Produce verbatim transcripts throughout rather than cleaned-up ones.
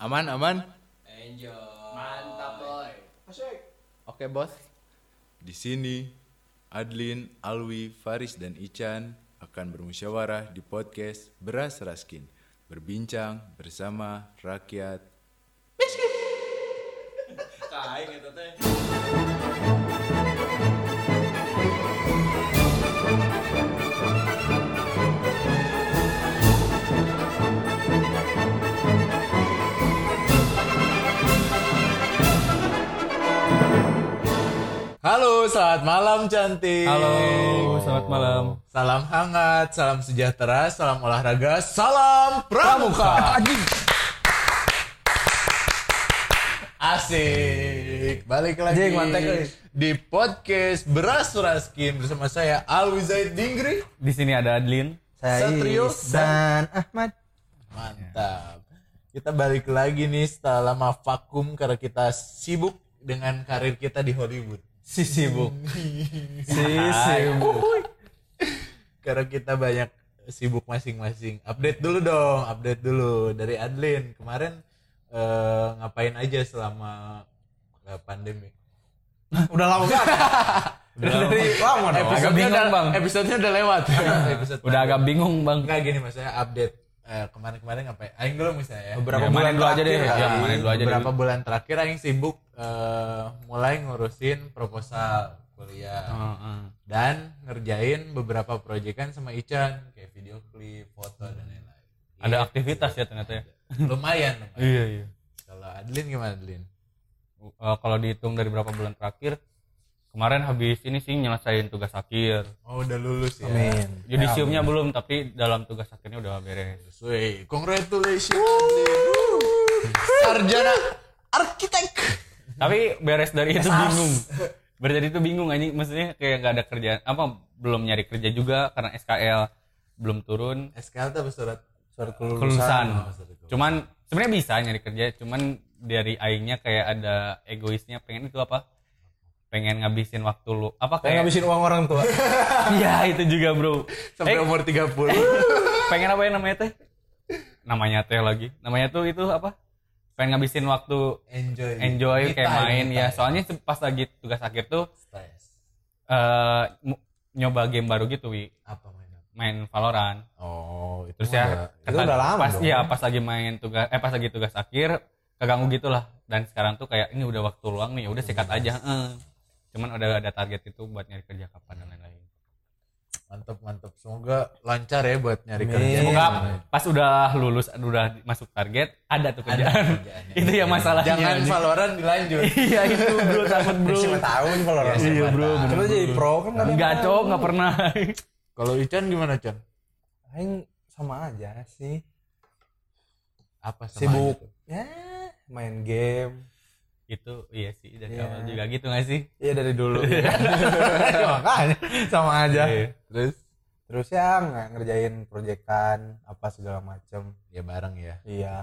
Aman, aman. Enjoy. Mantap, boy. Asik. Oke, bos. Di sini Adlin, Alwi, Faris dan Ican akan bermusyawarah di podcast Beras Raskin, berbincang bersama rakyat. Kain eta teh. Halo, selamat malam cantik. Halo, selamat malam. Salam hangat, salam sejahtera, salam olahraga, salam pramuka. Asik. Balik lagi Jeng, mantek, euy. di podcast Beras Raskin bersama saya Alwi Zaid Dingri. Di sini ada Adlin. Saya Satrio dan Ahmad. Mantap. Kita balik lagi nih setelah lama vakum karena kita sibuk dengan karir kita di Hollywood. Si sibuk. Si sibuk. Karena kita banyak sibuk masing-masing. Update dulu dong, update dulu dari Adlin. Kemarin eh, ngapain aja selama eh, pandemi? Udah lama banget. Udah dari lama dong. Agak bingung, udah, Bang. Episodenya udah lewat. Episode Udah agak bingung, Bang. Enggak gini mas, saya update eh, kemarin-kemarin ngapain? Aing dulu misalnya. Beberapa Ya, bulan main dulu aja deh. terakhir, Ya, Aing. main dulu aja Beberapa dulu. bulan terakhir Aing sibuk eh, mulai ngurusin proposal kuliah. Heeh. Dan ngerjain beberapa proyekan sama Ican kayak video klip, foto dan lain-lain. Ada Gitu. aktivitas ya ternyata ya. Lumayan, lumayan. Iya, iya. Kalau Adlin gimana Adlin? Uh, kalau dihitung dari berapa bulan terakhir, kemarin habis ini sih nyelesain tugas akhir. Oh udah lulus ya. Amin. Yudisiumnya belum, tapi dalam tugas akhirnya udah beres. Wey, congratulations Adlin. Woo. Sarjana arsitek. Tapi beres dari itu bingung. Beres dari itu bingung anjing, maksudnya kayak nggak ada kerjaan, apa belum nyari kerja juga karena S K L belum turun. S K L itu apa surat? Surat Kelulusan. Oh, surat kelulusan. Cuman sebenarnya bisa nyari kerja, cuman dari aingnya kayak ada egoisnya pengen itu apa? Pengen ngabisin waktu lu. Apa Kayak kayak ngabisin uang orang tua. Iya, itu juga, Bro. Sampai Eh, umur tiga puluh. pengen apa ya namanya teh? Namanya teh lagi. Namanya tuh itu apa? Pengen ngabisin waktu Enjoy. enjoy Me kayak time, main me ya. time. Soalnya pas lagi tugas akhir tuh Stress. eh mu- nyoba game baru gitu, Wi. Apa main apa? Main Valorant. Oh, itu Terus mah ya udah- itu udah lama pas dong. iya pas lagi main tugas eh pas lagi tugas akhir keganggu gitulah, dan sekarang tuh kayak ini udah waktu luang nih, udah sikat aja. Heeh. Cuman udah ada target itu buat nyari kerja kapan dan lain-lain. mantap mantap. Semoga lancar ya buat nyari Amin. kerja. Semoga pas udah lulus udah masuk target ada tuh Ada kerjaan. kerjaannya. Itu ya masalahnya. Jangan anjing. Valorant dilanjut. Iya itu bro, takut bro. Siapa tahu nih kalau orang. Iya, Iya bro. tahu. Kita jadi pro kan nggak ada Enggak yang cok, tahu. nggak pernah. Kalau Ican gimana Chan? Aing sama aja sih. Apa sama Sibuk. aja tuh? Ya, main game. Itu iya sih dari Iya. awal juga gitu nggak sih? Iya dari dulu. Ya, makanya sama aja. Iya. Terus Terus ya nggak ngerjain proyekan apa segala macem. ya bareng ya. Iya.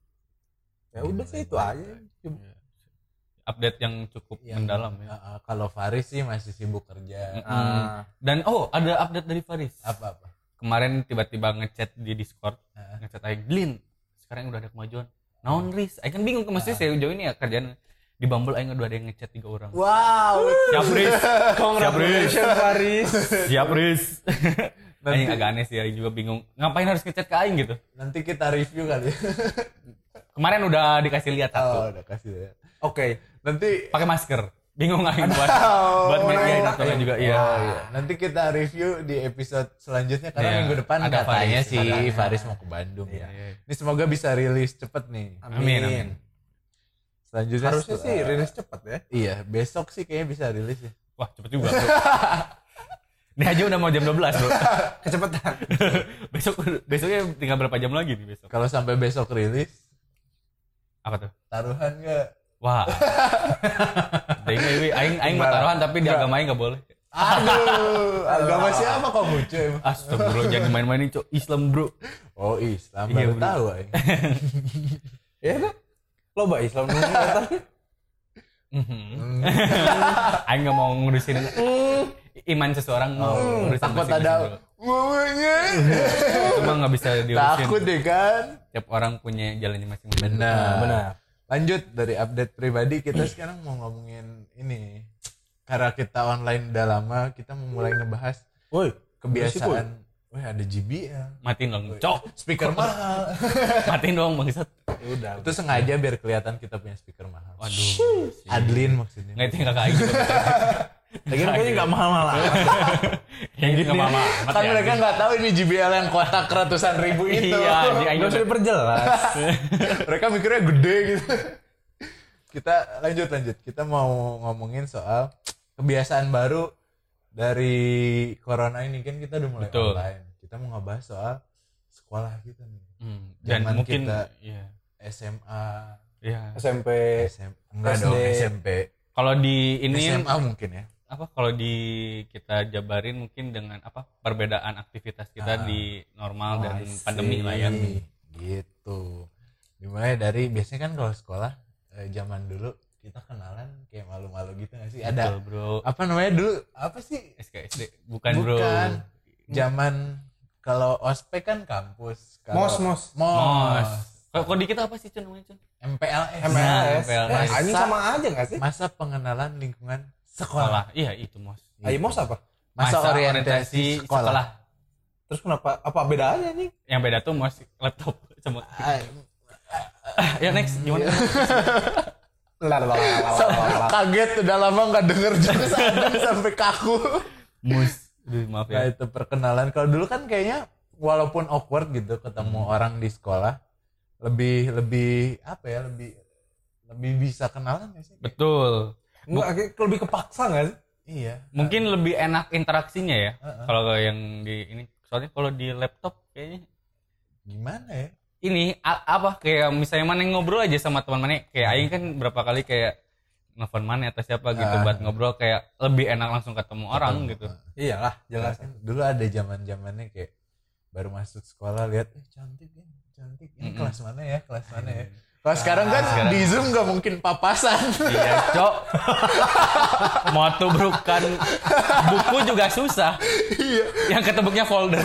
Ya udah sih itu aja. Update yang cukup Yang- mendalam ya. Uh, uh, kalau Faris sih masih sibuk kerja. Mm. Ah, Dan oh ada update dari Faris. Apa apa? Kemarin tiba-tiba ngechat di Discord, Ah. ngechat aing, "Glin, sekarang udah ada kemajuan." Naon Riz? Aing kan bingung ke masih saya jauh ini ya kerjaan di Bumble aing udah ada yang ngechat tiga orang. Wow. Siap Riz. Congratulations Faris. Siap Riz. Nanti- Aing agak aneh sih, aing juga bingung. Ngapain harus ngechat ke aing gitu? Nanti kita review kali. Kemarin udah dikasih lihat Oh, satu. udah kasih ya. Oke. Nanti Pakai masker. Bingung aing buat Oh, buat iya, mediain iya. aturan juga Oh, iya. iya. Nanti kita review di episode selanjutnya karena Iya, minggu depan ada katanya Faris, sih katanya. Faris mau ke Bandung Iya. ya. Ini semoga bisa rilis cepet nih. Amin, amin. Selanjutnya Harusnya setelah- sih rilis cepet ya. Iya, besok sih kayaknya bisa rilis ya. Wah, cepet juga, Bro. Ini aja udah mau jam dua belas, Bro. Kecepatan. Besok besoknya tinggal berapa jam lagi nih besok? Kalau sampai besok rilis, Apa tuh? taruhan enggak? Wah. Aing aing aing aing mau taruhan tapi di agama aing enggak boleh. Aduh, agama siapa kamu cuy? Astagfirullah, jangan main-mainin, Cok. Islam, Bro. Oh, Islam Iya, baru bener. tahu aing. Ya kan? Loba Islam dulu kata. Mhm. Aing enggak mau ngurusin. "Mm, iman seseorang mau urusan takut masing-masing ada dulu. mamanya. Itu mah nggak bisa diurusin. Takut deh kan. Tiap orang punya jalannya masing-masing. Benar. Benar. Lanjut dari update pribadi, kita sekarang mau ngomongin ini. Karena kita online udah lama, kita mau mulai ngebahas Woi, kebiasaan. Wah, ada J B L. Matiin dong, cok. Speaker mahal. Matiin dong bangsat. udah. Itu sengaja biar kelihatan kita punya speaker mahal. Waduh. Adlin maksudnya. Nggak itu yang kakak Aing. Lagi kayaknya enggak mahal-mahal. Yang gitu nggak mama. Kan mereka nggak tahu ini J B L yang kotak ratusan ribu itu. Iya, di Aing Enggak usah diperjelas. Mereka mikirnya gede gitu. Kita lanjut lanjut. Kita mau ngomongin soal kebiasaan baru dari corona ini, kan kita udah mulai Betul. online. Kita mau ngebahas soal sekolah kita nih. Hmm, dan Zaman mungkin kita iya. S M A, Iya. S M P, S M enggak S D. dong, S M P, Kalau di ini S M A mungkin ya. apa kalau di kita jabarin mungkin dengan apa perbedaan aktivitas kita Ah. di normal Oh, dan I see. pandemi lah ya. Gitu. Dimulai dari biasanya kan kalau sekolah eh, zaman dulu kita kenalan kayak malu-malu gitu nggak sih? Ada Betul, bro. apa namanya dulu? Apa sih? S K S D bukan, bro. Bukan. Zaman kalau ospek kan kampus. Kalau- Mos, mos. Mos. Mos. Kalau kalau di kita apa sih Cun namanya Cun? M P L S. M P L S. M P L S. Eh, anjing sama aja enggak sih? Masa pengenalan lingkungan sekolah. Sekolah. Iya itu Mos. Ayo mos apa? Masa, orientasi, sekolah. Terus kenapa apa bedanya nih? Yang beda tuh Mos laptop sama. Ah, Ya next gimana? Lah lah lah. kaget udah lama nggak denger jokes Adin sampai kaku. Mus. Aduh, maaf Nah ya. itu perkenalan. Kalau dulu kan kayaknya walaupun awkward gitu ketemu orang di sekolah, lebih lebih apa ya lebih lebih bisa kenalan nggak sih? Betul. Enggak, kayak lebih kepaksa enggak sih? Iya. Mungkin lebih enak interaksinya ya. Heeh. Kalau yang di ini soalnya kalau di laptop kayaknya Gimana ya? ini a- apa kayak misalnya mana yang ngobrol aja sama teman mana kayak Aing kan berapa kali kayak nelfon mana atau siapa gitu Ah. buat ngobrol kayak lebih enak langsung ketemu orang Ketemu. gitu. Iyalah, jelas. Kan dulu ada zaman zamannya kayak baru masuk sekolah lihat eh cantik ya cantik ini Mm-mm. kelas mana ya kelas mana ya. Kalau sekarang kan sekarang. di Zoom nggak mungkin papasan. Iya, Cok. Mau tubrukan buku juga susah. Iya. Yang ketebuknya folder.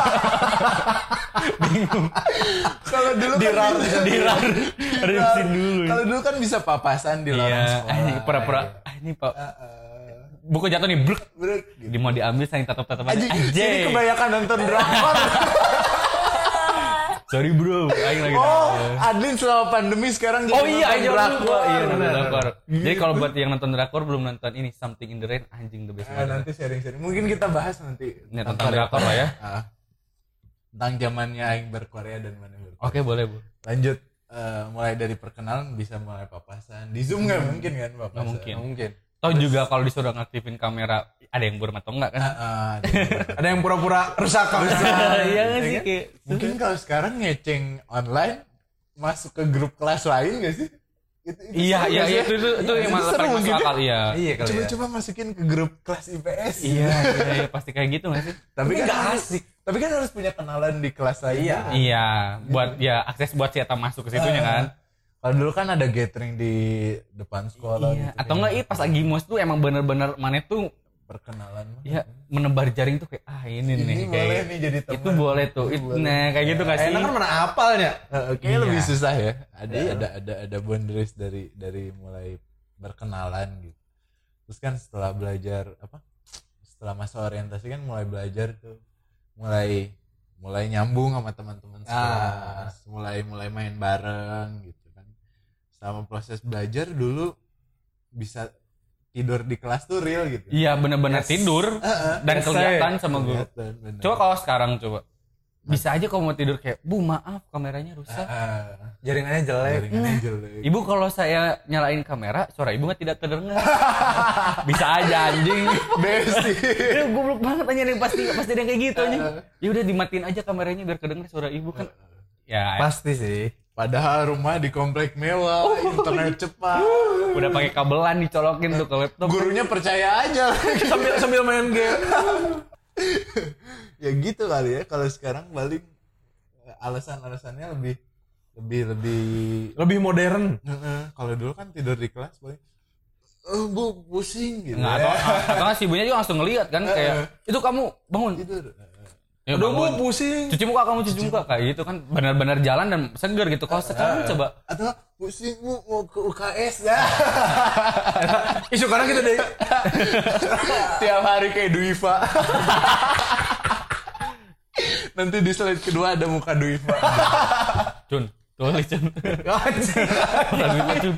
Bingung. Kalau dulu kan Dirar, bisa dirar. Review dulu. Kalau dulu kan bisa papasan di lorong Iya, sekolah. ah, ini pura-pura. Ah, ini Pak. Heeh. Buku jatuh nih, bruk. Brek, gitu. Di mau diambil saya tetap-tetap aja. Anjing, ini Anjay. kebanyakan nonton drakor. Sorry bro, aing lagi Oh, nonton. Adlin selama pandemi sekarang jadi Oh iya, nonton aja drakor. Iya, nonton Bener. drakor. Jadi kalau buat yang nonton drakor belum nonton ini Something in the Rain, anjing the best Ah, banget. nanti sharing-sharing. Mungkin kita bahas nanti. Ini tentang drakor lah ya. Ah. Tentang zamannya aing berkorea dan mana berkorea. Oke, boleh, Bu. Lanjut eh, mulai dari perkenalan bisa mulai papasan. Di Zoom nggak mungkin kan papasan? Nggak mungkin. Mungkin. Toh juga kalau disuruh ngaktifin kamera, ada yang burem atau enggak kan? Ah, ah, ada. Ada yang pura-pura rusak kamera. Iya nggak sih kayak Mungkin kalau sekarang ngeceng online masuk ke grup kelas lain gak sih? Itu, itu Iya, seru iya, nggak iya, sih? itu itu itu Iya, yang itu malah seru paling mungkin masuk ya. akal, iya. Iya kali ya. Coba-coba masukin ke grup kelas I P S. Iya, iya, iya, pasti kayak gitu nggak sih? Tapi kan nggak harus- asik. Tapi kan harus punya kenalan di kelas lain. Iya. juga. Iya, buat ya akses buat siapa masuk ke situnya Ah. kan. Kalau dulu kan ada gathering di depan sekolah. Iya, gitu, atau kayak enggak iya pas lagi mos tuh emang bener-bener mana tuh perkenalan. ya menebar jaring tuh kayak ah ini, Ini nih boleh kayak nih jadi teman. itu boleh tuh. Itu Itu boleh. nah kayak gitu nggak sih? Enak kan mana apalnya? Eh, Kayaknya Iya. lebih susah ya. Ada Iya. ada ada ada boundaries dari dari mulai berkenalan gitu. Terus kan setelah belajar apa? Setelah masa orientasi kan mulai belajar tuh. Mulai mulai nyambung sama teman-teman sekelas, mulai mulai main bareng gitu kan. Selama proses belajar dulu bisa tidur di kelas tuh real gitu. Iya bener-bener Yes. tidur dan Yes, kelihatan saya. sama guru. Kelihatan, bener. Coba kalau sekarang coba bisa aja kalau mau tidur kayak bu maaf kameranya rusak. Ah, Jaringannya jelek. jaringannya jelek. Ibu kalau saya nyalain kamera suara ibu nggak tidak terdengar. Bisa aja anjing. Besti. Ya goblok banget aja nih pasti pasti ada yang kayak gitu anjing. Ya udah dimatiin aja kameranya biar kedenger suara ibu kan. Ya Pasti sih. Padahal rumah di komplek mewah, internet cepat. udah pakai kabelan dicolokin tuh ke laptop. Gurunya percaya aja. Sambil sambil main game. Ya gitu kali ya. Kalau sekarang balik alasan-alasannya lebih lebih lebih Lebih modern. Heeh. Kalau dulu kan tidur di kelas boy. Eh, Bu, pusing gitu. Nggak, ya. atau atau nggak si ibunya juga langsung ngeliat kan kayak itu kamu bangun. Tidur. Ya, Aduh, bangun. Bu, pusing. Cuci muka kamu cuci muka kayak gitu kan benar-benar jalan dan seger gitu. Kalau sekarang coba Atau pusing Bu mau ke U K S ya. Isu kadang gitu deh. Tiap hari kayak Duiva. Nanti di slide kedua ada muka Duiva. Cun, tulis Cun. Anjing. Lagunya Cun.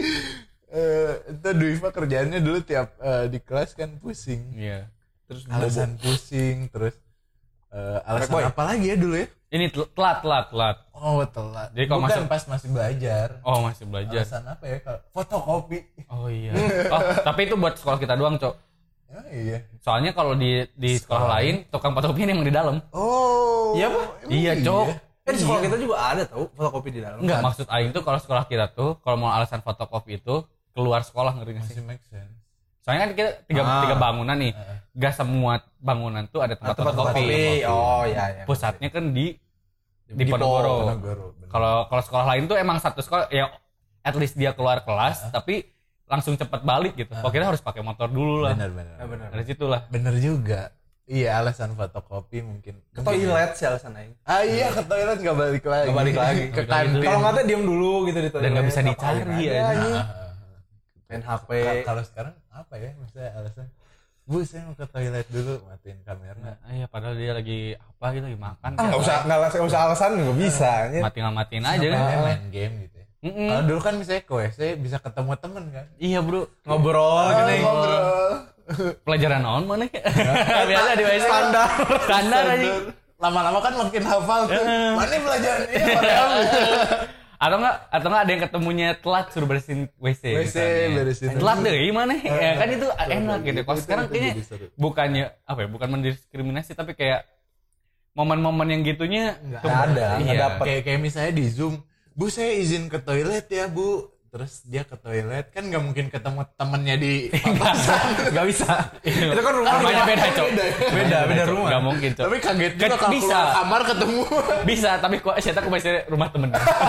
Eh, itu Duiva kerjaannya dulu tiap eh, di kelas kan pusing. Iya. Terus alasan pusing, terus eh, alasan Boy. apa lagi ya dulu ya? Ini tel- telat telat telat. Oh telat. Jadi kalau Bukan masuk- pas masih belajar. Oh, masih belajar. Alasan apa ya? Kalau fotokopi. Oh iya. Oh, tapi itu buat sekolah kita doang, Cok. Oh iya. Soalnya kalau di di sekolah lain tukang fotokopi ini emang di dalam. Oh. Iya, Pak? emang Iya, Cok. Eh, di sekolah kita juga ada tau fotokopi di dalam. Enggak, maksud aing tuh kalau sekolah kita tuh kalau mau alasan fotokopi itu keluar sekolah, ngerti nggak sih? Masih make sense. Soalnya kan kita tiga, Ah. tiga bangunan nih. Gak semua bangunan tuh ada tempat fotokopi. Fotokopi. Oh iya iya. Pusatnya kan di di Di Ponorogo. Ponorogo, bener. Kalau kalau sekolah lain tuh emang satu sekolah ya at least dia keluar kelas tapi langsung cepet balik gitu. Kalau kita harus pakai motor dulu lah. Benar benar. Ya, benar. Dari situ lah. Bener juga. Iya alasan fotokopi mungkin. Ke toilet sih alasan aing. Ah iya ke toilet nggak balik lagi. Nggak balik lagi. Ke Balik lagi. kantin. Kalau nggak tuh diem dulu gitu di toilet. Dan nggak bisa Ngapain dicari aja, ya. anjing. Ah, Main H P. Ka- Kalau sekarang apa ya maksudnya alasan? Bu saya mau ke toilet dulu matiin kamera. Nah, iya padahal dia lagi apa gitu lagi makan. Ah nggak usah nggak alasan- nggak usah alasan nggak bisa. anjing. Mati matiin aja. Main, main game gitu ya. Mm-mm. Kalau dulu kan misalnya ke W C bisa ketemu temen kan. Iya bro. Ngobrol gini. Ngobrol. Pelajaran naon mana? Biasa di W C. Standar. Standar aja. Lama-lama kan makin hafal tuh. Mana pelajaran ini padahal. Atau enggak atau enggak ada yang ketemunya telat suruh bersihin W C. W C, misalnya. beresin. Telat deh gimana? Ya kan itu enak gitu. Kalau Itu- sekarang itu kayaknya jadi seru. bukannya apa ya? Bukan mendiskriminasi tapi kayak momen-momen yang gitunya Nggak tuh- ada, nggak iya. dapet. Kayak kayak misalnya di Zoom, Bu saya izin ke toilet ya Bu. Terus dia ke toilet kan nggak mungkin ketemu temennya di papasan. Nggak bisa. Itu kan rumah rumahnya beda, Cok. Beda, beda rumah. Nggak mungkin, Cok. Tapi kaget juga Kan kalau bisa. keluar kamar ketemu. Bisa, tapi kok saya tahu masih rumah temen.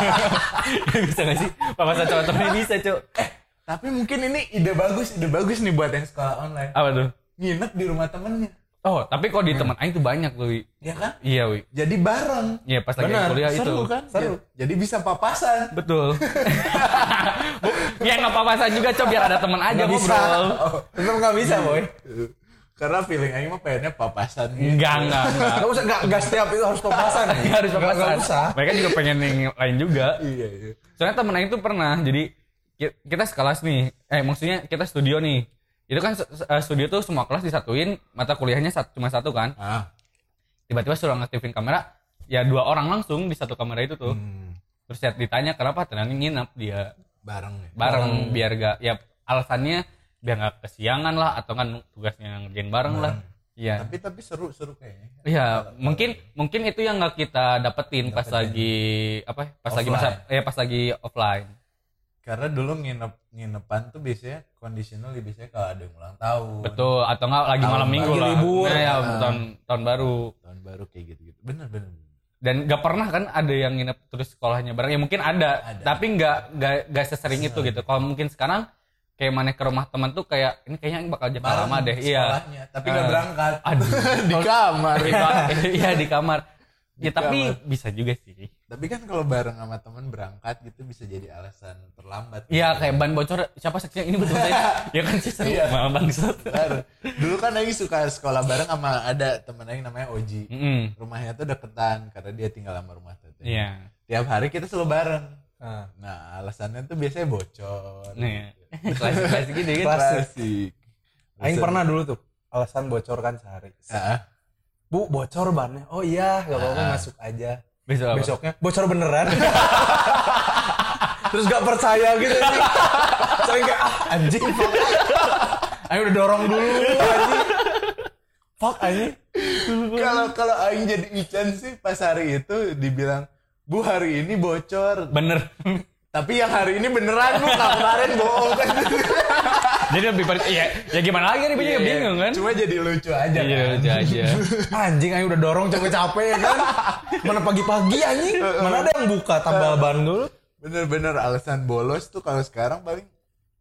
Bisa nggak sih? Papasan cowok temennya bisa, Cok. Tapi mungkin ini ide bagus, ide bagus nih buat yang sekolah online. Apa tuh? Nginep di rumah temennya. Oh, tapi kok di teman aing tuh banyak tuh, Wi. Ya kan? Iya, Wi. Jadi bareng. Iya, pas lagi Benar, kuliah Seru itu. kan? Seru. Jadi bisa papasan. Betul. Ya nggak apa-apa juga, Cok, biar ada teman aja Nggak bisa. ngobrol. Tetap nggak bisa boy. Karena feeling aing mah pengennya papasan gitu. Enggak, enggak, enggak. Nggak usah nggak nggak setiap itu harus papasan. nih. Nggak harus Nggak- papasan. nggak usah. Mereka juga pengen yang lain juga. Iya, iya. Soalnya temen aing tuh pernah, jadi ki- kita sekelas nih, eh maksudnya kita studio nih. Itu kan se- se- studio tuh semua kelas disatuin, mata kuliahnya satu, cuma satu kan. Ah. Tiba-tiba suruh ngaktifin kamera, ya dua orang langsung di satu kamera itu tuh. Hmm. Terus ya ditanya kenapa ternyata nginep dia Bareng ya. bareng biar gak, ya alasannya biar gak kesiangan lah atau kan tugasnya ngerjain bareng lah. Iya. Tapi tapi seru seru kayaknya. Iya, mungkin mungkin itu yang nggak kita dapetin pas lagi apa? Pas lagi masa Offline. ya pas lagi offline. Karena dulu nginep nginepan tuh biasanya conditional biasanya kalau ada yang ulang tahun. Betul, atau enggak lagi Tahun malam minggu lagi lah. libur. Nah, ya, Ah. tahun tahun baru. Tahun baru kayak gitu-gitu. Bener bener. Dan nggak pernah kan ada yang nginep terus sekolahnya bareng. Ya mungkin ada, Ada. tapi nggak nggak nggak sesering itu gitu. Kalau mungkin sekarang kayak mana ke rumah teman tuh kayak ini kayaknya bakal jatuh Bareng lama deh. Iya. sekolahnya, tapi nggak Ah. berangkat. Aduh. Di kamar. Iya di kamar. Ya Di tapi kamar. bisa juga sih. Tapi kan kalau bareng sama temen berangkat gitu bisa jadi alasan terlambat. Iya kayak ban bocor siapa saksinya ini betul saya. Ya kan sih seru Iya. malah bangsat. Bener. Dulu kan Aing suka sekolah bareng sama ada temen Aing namanya Oji. Mm-mm. Rumahnya tuh deketan karena dia tinggal sama rumah teteh. Iya. Tiap hari kita selalu bareng. Nah, Nah alasannya tuh biasanya bocor. Nih. Klasik-klasik gitu kan. Klasik. Aing pernah dulu tuh alasan bocor kan sehari. Ah, Bu bocor bannya. Oh iya, nggak apa-apa Ah. masuk aja. Besok apa? Besoknya bocor beneran. Terus gak percaya gitu sih. Saya kayak ah anjing. Fuck. Ayo udah dorong dulu anjing. Fuck anjing. Kalau kalau Aing jadi Ican sih pas hari itu dibilang Bu hari ini bocor. Bener. Tapi yang hari ini beneran Bu, nggak kemarin bohong kan. Jadi lebih per- ya, ya gimana lagi nih Iya, bingung kan? Cuma jadi lucu aja Iya kan. lucu aja. Anjing ayo udah dorong capek-capek ya kan. Mana pagi-pagi anjing. Mana ada yang buka tambal ban dulu. Bener-bener alasan bolos tuh kalau sekarang paling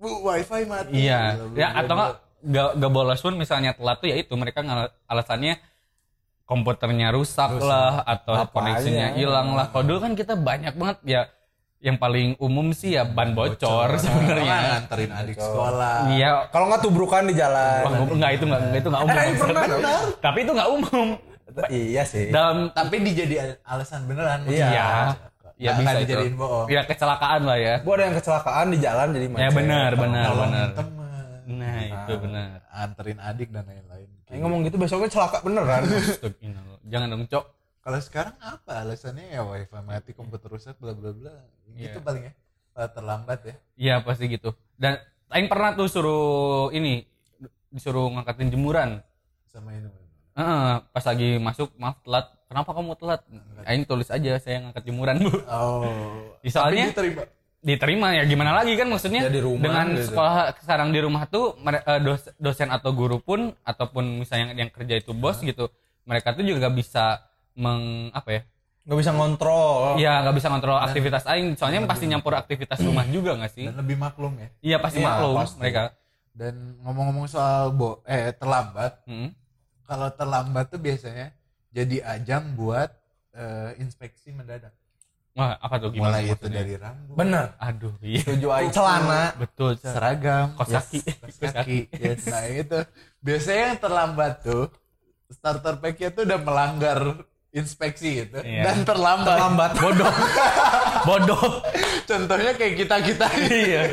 Bu, wifi mati. Iya. Bla, bla, Ya bla, atau bla. nggak nggak nggak bolos pun misalnya telat tuh ya itu mereka ngala- alasannya komputernya rusak, Rusak. lah atau Apa koneksinya aja. hilang lah. Kalau dulu kan kita banyak banget ya yang paling umum sih ya ban bocor Orang sebenarnya. nganterin adik sekolah. Iya. Kalau nggak tubrukan di jalan. Wah, gua- enggak itu enggak itu enggak umum. Eh, pernah dong. Tapi itu enggak umum. Iya sih. Dalam Tapi dijadi alasan beneran. Iya. iya. Ya Nggak- bisa nggak itu. dijadiin bohong. Ya kecelakaan lah ya. Gua ada yang kecelakaan di jalan jadi macet. Ya benar, benar, Nolongin benar. temen. Nah, itu benar. Anterin adik dan lain-lain. Eh, ngomong gitu besoknya celaka beneran. Astagfirullah. Jangan dong, Cok. Kalau sekarang apa alasannya ya wifi mati, komputer rusak, bla bla bla. Gitu Iya. paling ya. Kalau terlambat ya. Iya, pasti gitu. Dan aing pernah tuh suruh ini disuruh ngangkatin jemuran. Sama ini. Heeh, pas lagi masuk, maaf telat. Kenapa kamu telat? Aing tulis aja saya ngangkat jemuran, Bu. Oh. Soalnya- Tapi diterima. Diterima ya gimana lagi kan maksudnya Ya, di rumah dengan gitu. sekolah sekarang di rumah tuh mere- eh, dos- dosen atau guru pun ataupun misalnya yang kerja itu bos gitu, mereka tuh juga gak bisa meng apa ya? Nggak bisa ngontrol. Ya nggak bisa kontrol aktivitas aing, soalnya pasti nyampur aktivitas rumah juga nggak sih? Dan lebih maklum ya. Iya pasti Iya, maklum pasti. mereka. Dan ngomong-ngomong soal bo eh terlambat, Mm. kalau terlambat tuh biasanya jadi ajang buat eh, inspeksi mendadak. Wah apa tuh gimana? Mulai itu maksudnya? dari rambut, Bener. Aduh iya. Setuju aja. Celana. Betul. Cak. seragam, Kos kaki. yes, kos kaki. Yes, nah itu biasanya yang terlambat tuh starter pack-nya tuh udah melanggar inspeksi gitu Iya. dan terlambat. Terlambat. Bodoh. Bodoh. Contohnya kayak kita kita Iya.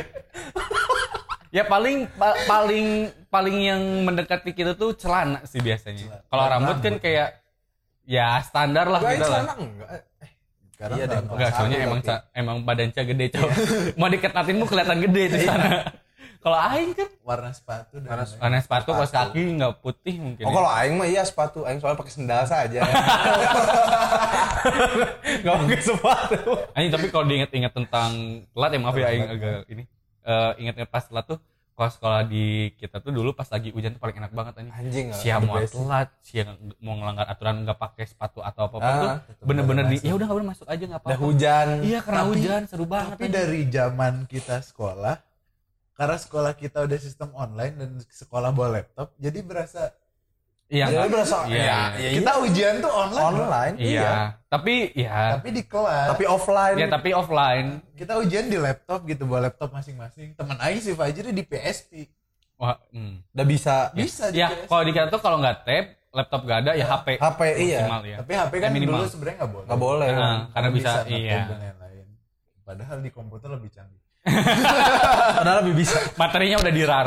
Ya paling pa- paling paling yang mendekati kita tuh celana sih biasanya. Kalau Celana. rambut kan kayak ya standar lah Gua gitu lah. celana enggak. sekarang Iya, udah deh. nggak Enggak, soalnya satu emang tapi. ca- emang badan Ca gede, Cok. Mau diketatin mu kelihatan gede di sana. Kalau aing kan warna sepatu dan Warna lain. warna sepatu kaos kaki enggak putih mungkin. Oh, kalau aing mah iya sepatu. Aing soalnya pakai sendal saja. Enggak pakai sepatu. Anjing tapi kalau diingat-ingat tentang telat ya maaf ya aing agak ini. Eh ingat-ingat pas telat tuh kalau sekolah di kita tuh dulu pas lagi hujan tuh paling enak banget anjing. Anjing. Siang mau the best. telat, siang mau ngelanggar aturan nggak pakai sepatu atau apa apa Ah, tuh bener-bener di ya udah nggak boleh masuk aja nggak Udah apa-apa. hujan. Iya karena Tapi- hujan seru banget. Tapi anjing. dari zaman kita sekolah, karena sekolah kita udah sistem online dan sekolah bawa laptop, jadi berasa Iya Jadi nggak- berasa iya, ya, iya. ya, kita ujian tuh online. Bro. online. Iya, tapi ya Tapi di kelas. Tapi offline. ya tapi offline. kita ujian di laptop gitu, bawa laptop masing-masing. Temen Aing si Fajri di P S P. Wah, hmm. Udah bisa. Bisa di Ya P S P. kalau di kita tuh kalau nggak tab, laptop nggak ada ya H P. H P iya. Maksimal ya. Tapi H P kan Ya, minimal. dulu sebenarnya nggak boleh. Nggak boleh. Nah, karena bisa, nge-tap iya. dan lain-lain. Padahal di komputer lebih canggih. Padahal lebih bisa. Materinya udah dirar.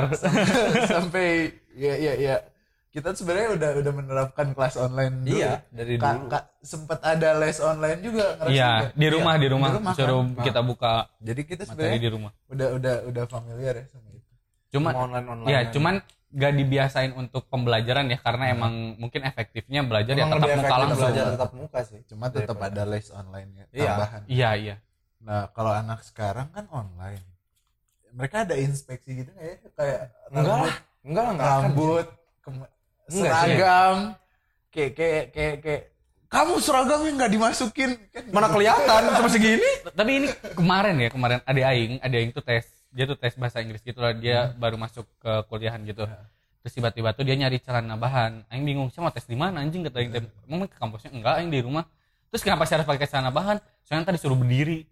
Sampai ya ya ya kita sebenarnya udah udah menerapkan kelas online dulu. Iya, dari Ka- dulu. ka- sempet ada les online juga ngerasain Iya, nggak? di rumah, Iya, di rumah, kan? suruh Nah, kita buka jadi kita materi sebenarnya di rumah. udah udah udah familiar ya sama itu. Cuman online online. ya, cuman gak dibiasain untuk pembelajaran ya karena emang mungkin efektifnya belajar ya Emang tatap lebih muka efektif langsung. belajar tatap muka sih. Cuma tetap ada les online ya Iya. tambahan. Iya, iya. Nah, kalau anak sekarang kan online. Mereka ada inspeksi gitu nggak ya? Kayak Enggak rambut, lah. Enggak lah, enggak akan. rambut, kem- Enggak sih. seragam, kayak kayak kayak kayak kamu seragamnya nggak dimasukin. Kan Mana kelihatan cuma segini. Tapi ini kemarin ya, kemarin adik aing, adik aing tuh tes, dia tuh tes bahasa Inggris gitu lah, dia baru masuk ke kuliahan gitu. Terus tiba-tiba tuh dia nyari celana bahan. Aing bingung, saya mau tes di mana anjing kata aing teh. Emang ke kampusnya enggak, aing di rumah. Terus kenapa sih harus pakai celana bahan? Soalnya tadi suruh berdiri.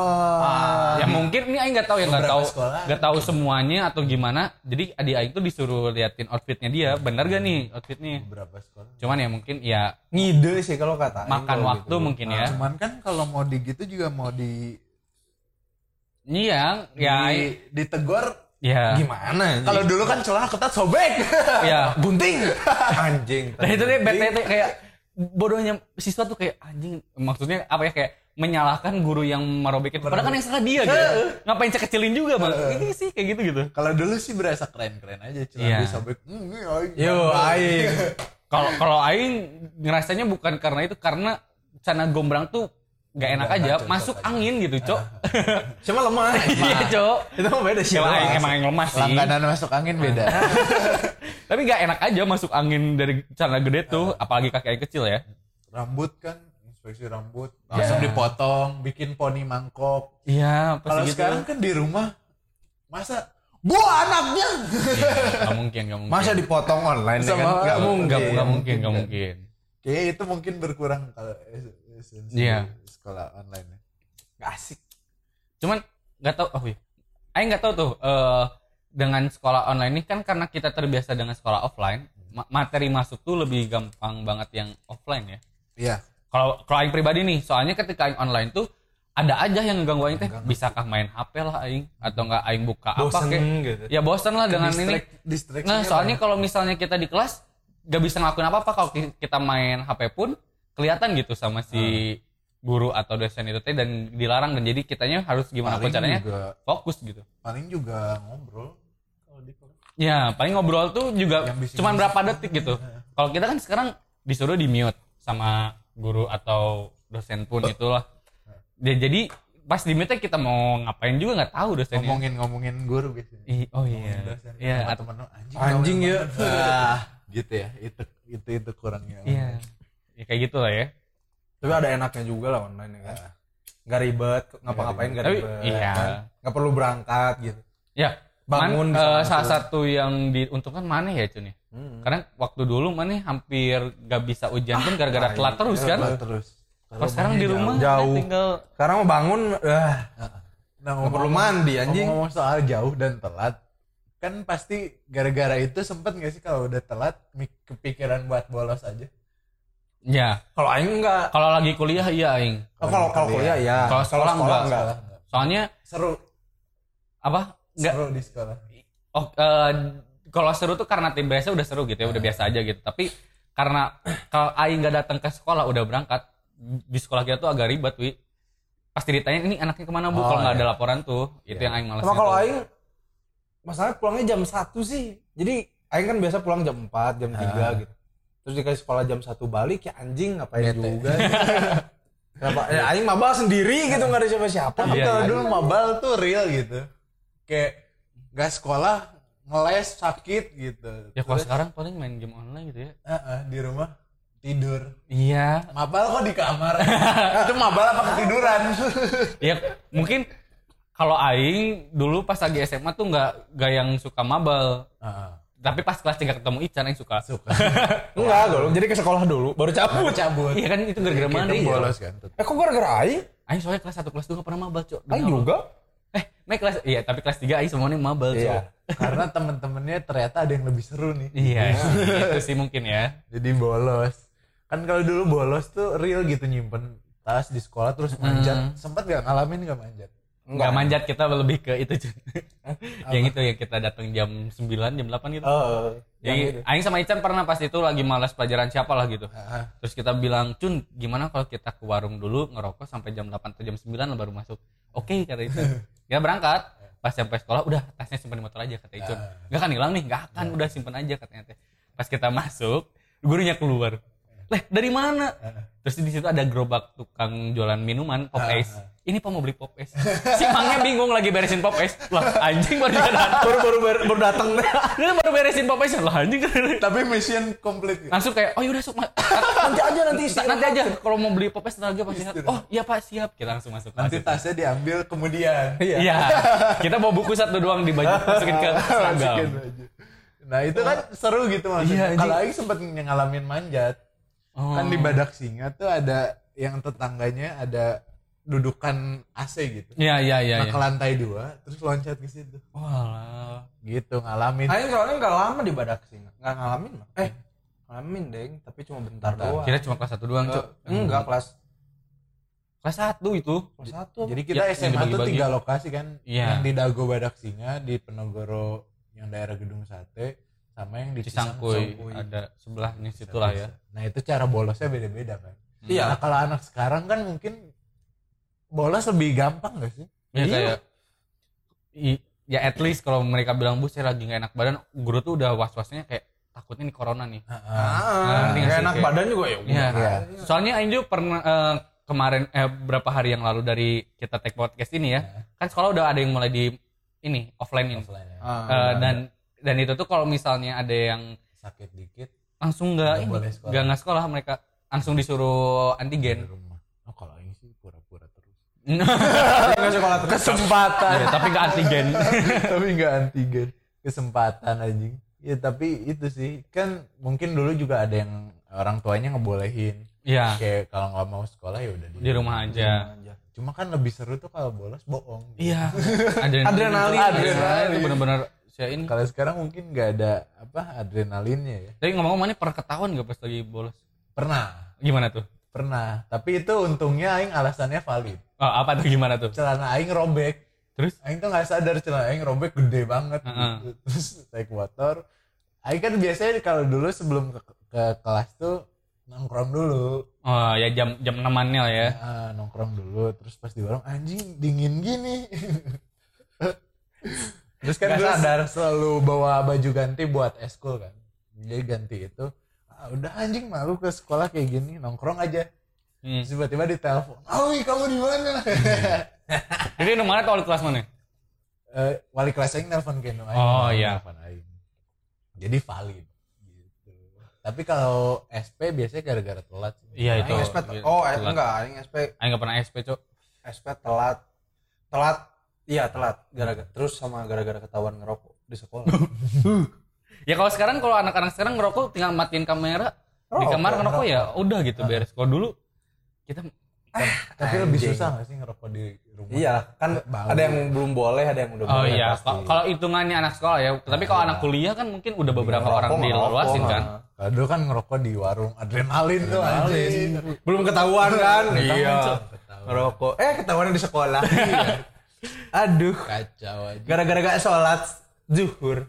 Oh. Ya mungkin ini aing enggak tahu ya, enggak Beberapa tahu sekolah enggak tahu semuanya atau gimana. Jadi adik aing tuh disuruh liatin outfitnya dia, bener gak nih outfitnya? Beberapa sekolah. Cuman ya mungkin ya Ngide sih kalau kata. Aing makan kalau waktu gitu. mungkin ya. Cuman kan kalau mau di gitu juga mau di Iya, ya di, ditegur. ya. Gimana? anjing? Kalau dulu kan celana ketat sobek. Ya, gunting. Anjing. nah itu deh bete teh kayak bodohnya siswa tuh kayak anjing, maksudnya apa ya, kayak menyalahkan guru yang merobekin padahal kan yang salah dia gitu. Ngapain kecilin juga bang, ini sih kayak gitu gitu. Kalau dulu sih berasa keren-keren aja celana Iya. disobek. Hmm, ini aing. Yo, aing. Kalau kalau aing ngerasanya bukan karena itu, karena celana gombrang tuh gak enak Nggak, aja, cocok masuk aja. angin gitu, Cok. Cuma lemah. Iya, Cok. Itu mah beda sih. Kalau aing emang aing lemah sih. Langganan masuk angin beda. Tapi gak enak aja masuk angin dari celana gede tuh, apalagi kaki aing kecil ya. Rambut kan inspeksi rambut langsung Ya. dipotong, bikin poni mangkok. Iya, Kalau pasti gitu. sekarang kan di rumah masa Bu anaknya. Gak mungkin, gak mungkin. Masa dipotong online Sama- kan? Gak mungkin. Gak, gak mungkin, gak mungkin. Kayaknya itu mungkin berkurang kalau es- esensi Iya. sekolah online. Gak asik. Cuman nggak tahu, oh iya, Aing nggak tahu tuh eh, dengan sekolah online ini kan karena kita terbiasa dengan sekolah offline, ma- materi masuk tuh lebih gampang banget yang offline ya. Iya. Kalau kalau Aing pribadi nih, soalnya ketika Aing online tuh ada aja yang ngeganggu Aing teh, bisakah main H P lah Aing atau nggak Aing buka apa Bosen kek. gitu. Ya bosan lah dengan ini. Distract- Nah distraksinya soalnya banyak. kalau misalnya kita di kelas gak bisa ngelakuin apa-apa, kalau ki- kita main H P pun kelihatan gitu sama si guru atau dosen itu teh dan dilarang, dan jadi kitanya harus gimana pun Paling caranya juga- fokus gitu. paling juga ngobrol kalau di kelas. Ya paling ngobrol tuh juga Yang bisik-bisik. cuman berapa detik gitu. Kalau kita kan sekarang disuruh di mute sama guru atau dosen pun itulah. Ya, jadi pas di mute kita mau ngapain juga nggak tahu dosennya. ngomongin ngomongin guru biasanya. Ih, oh iya. Ngomongin dosen. Iya, Sama at- temen lu, anjing, Anjing gawe ya. banget. Ah, gitu ya. Itu itu itu kurangnya. Iya. Ya, kayak gitu lah ya. Tapi ada enaknya juga lah online ya kan. Gak ribet, ngapa-ngapain gak Tapi, ribet. iya. kan? Gak perlu berangkat gitu. Ya, Bangun man, bisa eh, langsung. salah satu yang diuntungkan Maneh ya Cun ya. Hmm. Karena waktu dulu Maneh hampir gak bisa ujian pun gara-gara ah, telat iya, terus kan. Telat terus. Kalau sekarang di rumah jauh. tinggal Sekarang mau bangun, ah, Nah, Nggak perlu mandi, anjing. Ngomong soal jauh dan telat, kan pasti gara-gara itu sempet nggak sih kalau udah telat mik- kepikiran buat bolos aja? ya. kalau aing enggak. Kalau lagi kuliah iya aing. Oh, kalau kalau kuliah ya. Kalau sekolah enggak. enggak. Sekolah nggak. Soalnya Seru, apa? Enggak. seru di sekolah. Oh, eh, kalau seru tuh karena tim biasa udah seru gitu ya, udah biasa aja gitu. Tapi karena kalau aing nggak datang ke sekolah udah berangkat, di sekolah kita tuh agak ribet, wi. Pasti ditanya ini anaknya kemana bu, Oh, kalau nggak iya. ada laporan tuh, itu yang aing malas. Sama kalau aing masalahnya pulangnya jam satu sih. Jadi aing kan biasa pulang jam empat, jam tiga Ah. gitu. Terus dikasih sekolah jam satu balik, ya anjing ngapain Bete. juga. Kenapa? Ya aing mabal sendiri gitu, enggak ada siapa-siapa. Tapi Iya, kalau iya. dulu mabal tuh real gitu, kayak nggak sekolah ngeles sakit gitu. Ya kalau Terus, sekarang paling main game online gitu ya. eh, eh, di rumah tidur. Iya. Mabal kok di kamar? Itu mabal apa ketiduran? Ya mungkin kalau aing dulu pas lagi S M A tuh nggak nggak yang suka mabal. Ah, Tapi pas kelas tiga ketemu Ican aing suka. suka. Enggak, dulu. Jadi ke sekolah dulu, baru cabut. Cabut. Iya kan itu gara-gara Kita mana ya? bolos kan. Eh kok gara-gara aing? Aing soalnya kelas satu kelas dua nggak pernah mabal, Cok. Aing juga. Eh, naik kelas iya, tapi kelas tiga aing semuanya mabal, Cok. Iya. Karena temen-temennya ternyata ada yang lebih seru nih. Iya, itu sih mungkin ya. Jadi bolos. Kan kalau dulu bolos tuh real gitu, nyimpen tas di sekolah terus manjat. Hmm. Sempet gak ngalamin gak manjat? Enggak manjat, kita lebih ke itu, Cok. Yang itu yang kita datang jam sembilan, jam delapan gitu. Oh, Jadi aing sama Ican pernah pas itu lagi malas pelajaran siapa lah gitu. Ah, Terus kita bilang, "Cun, gimana kalau kita ke warung dulu ngerokok sampai jam delapan atau jam sembilan lah baru masuk?" Oke, kata itu. Ya berangkat. Pas sampai sekolah udah tasnya simpan di motor aja, kata Icun. Enggak kan hilang nih, enggak akan, udah simpan aja katanya teh. Pas kita masuk, gurunya keluar. "Leh, dari mana?" Terus di situ ada gerobak tukang jualan minuman, pop ice. Ini Pak mau beli pop ice. Si Mangnya bingung lagi beresin pop ice. Lah, anjing baru juga datang. baru baru baru, baru datang. Dia baru beresin pop ice. Lah, anjing. Tapi mission complete. Langsung kayak, "Oh yaudah, sok, Ma- Nanti aja nanti isi. nanti aja kalau mau beli pop ice lagi pasti." "Oh, iya Pak, siap." Kita langsung masuk kelas. Nanti tasnya diambil kemudian. Iya. Kita bawa buku satu doang di baju, masukin ke seragam. Masukin aja. Nah itu kan seru gitu Iya, maksudnya. anjing. Kalau Aing sempet ngalamin manjat. Oh. Kan di Badak Singa tuh ada yang tetangganya ada dudukan A C gitu. Iya, iya, iya. Nah iya. ke lantai dua terus loncat ke situ. Walah. Gitu ngalamin. Aing soalnya enggak lama di Badak sih. Enggak ngalamin mah. Eh, ngalamin, Deng, tapi cuma bentar Bentar. doang. Kira cuma kelas satu doang, Cok. Enggak, kelas Kelas satu itu. kelas satu. Jadi kita Ya, S M A yang tuh dibagi-bagi. tiga lokasi kan. Iya. Yang di Dago Badak Singa, di Penogoro yang daerah Gedung Sate, sama yang di Cisangkuy Cisangkuy. ada sebelahnya situ lah ya. Nah itu cara bolosnya beda-beda kan. Iya. Nah kalau anak sekarang kan mungkin bolos lebih gampang gak sih? Ya Iya. kayak i- ya at least kalau mereka bilang, "Bu, saya lagi gak enak badan," guru tuh udah was-wasnya kayak takutnya nih corona nih. Ah, Ah, ngerti nggak kayak sih? enak Kayak- badan juga ya. Iya. Iya. Soalnya Aing juga pernah eh, kemarin eh berapa hari yang lalu dari kita take podcast ini ya. Kan sekolah udah ada yang mulai di ini offline ini. offline ya. Ah, Eh, dan dan itu tuh kalau misalnya ada yang Sakit dikit langsung nggak Nggak ini boleh sekolah. nggak nggak sekolah, mereka langsung disuruh di antigen. rumah. Oh kalau ini sih pura-pura terus. Jadi nggak sekolah terus. Kesempatan. Ya, tapi nggak antigen. Tapi nggak antigen. Kesempatan anjing. Ya tapi itu sih kan mungkin dulu juga ada yang orang tuanya ngebolehin. Iya. Kayak kalau nggak mau sekolah ya udah Di rumah aja. Cuma kan lebih seru tuh kalau bolos bohong. Iya. Adrenalin. Adrenalin. Itu benar-benar saya ini. Kalau sekarang mungkin nggak ada apa adrenalinnya ya. Tapi ngomong-ngomong ini pernah ketahuan gak pas lagi bolos? Pernah, Gimana tuh? pernah. Tapi itu untungnya aing alasannya valid. Oh, apa tuh gimana tuh? Celana aing robek. Terus? Aing tuh nggak sadar celana aing robek gede banget. Uh-uh. Gitu. Terus naik motor. Aing kan biasanya kalau dulu sebelum ke, ke kelas tuh nongkrong dulu. Oh ya jam jam enamannya lah ya. Nah, nongkrong dulu. Terus pas di warung anjing dingin gini. Terus kan Nggak gue sadar. selalu bawa baju ganti buat eskul kan. Jadi ganti itu. Ah, udah anjing malu ke sekolah kayak gini nongkrong aja. Hmm. Terus tiba-tiba ditelepon. Awi kamu di mana? Jadi nomor mana atau kelas mana? Eh, wali kelas aing nelpon ke Aing. Oh, iya. Nelpon aing. Jadi valid gitu. Tapi kalau S P biasanya gara-gara telat. Iya itu. Aing S P oh eh, enggak, aing S P Aing nggak pernah S P cok. S P telat. Telat. Iya, telat. Gara-gara terus sama gara-gara ketahuan ngerokok di sekolah. Ya kalau sekarang kalau anak-anak sekarang ngerokok tinggal matiin kamera di Rokok, kamar ngerokok ya udah gitu beres. Kalau dulu kita Tapi lebih Anjing. susah gak sih ngerokok di rumah? Iya, kan Bau. ada yang belum boleh, ada yang udah oh boleh. iya pasti. kalau kalau hitungannya anak sekolah ya. Tapi kalau anak kuliah kan mungkin udah beberapa Ngerokok, orang ngerokok, diluasin kan. nah. Kalau dulu kan ngerokok di warung adrenalin tuh anjing. Belum ketahuan kan? Ketahuan, Iya. Cok. Ketahuan. Ngerokok. Eh, ketahuan di sekolah. Aduh. Kacau aja. Gara-gara gak sholat zuhur.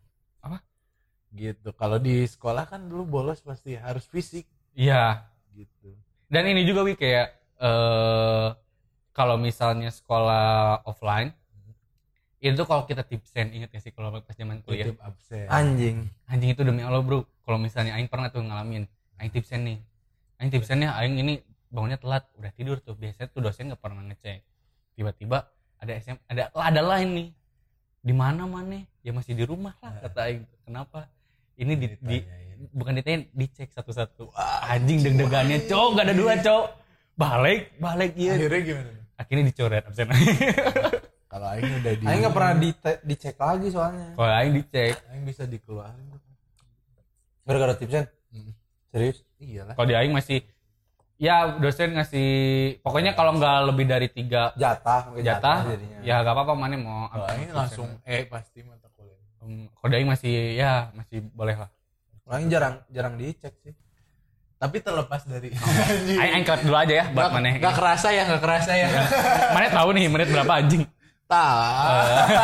Gitu. Kalau di sekolah kan dulu bolos pasti harus fisik Iya. gitu. Dan ini juga Wi kayak eh kalau misalnya sekolah offline itu kalau kita tipsen inget gak sih kalau pas zaman kuliah Titip absen. Anjing. anjing itu demi Allah bro kalau misalnya Aing pernah tuh ngalamin Aing tipsen nih Aing tipsennya Aing ini bangunnya telat udah tidur tuh biasanya tuh dosen nggak pernah ngecek tiba-tiba ada S M ada ada lain nih di mana mana ya masih di rumah lah kata Aing kenapa ini di, di Ditanyain. bukan ditanya dicek satu-satu anjing deg-degannya cowok gak ada dua cowok balik balik iya Akhirnya gimana? akhirnya dicoret absen Kalau aing udah di Aing gak pernah di- dicek lagi soalnya. kalau Aing dicek aing bisa dikeluarin. Gara-gara tipsen? Hmm. Serius? Iyalah. kalau di Aing masih ya dosen ngasih pokoknya kalau nggak lebih dari tiga Jatah. mungkin jatah jadinya. ya gak apa-apa mana mau Kalau aing langsung eh pasti mata kuliah. Hmm, kalau di Aing masih ya masih boleh lah Aing jarang jarang dicek sih. Tapi terlepas dari Aing Aing cut dulu aja ya buat mana Gak kerasa ya, gak kerasa ya. mana tahu nih menit berapa anjing Tahu.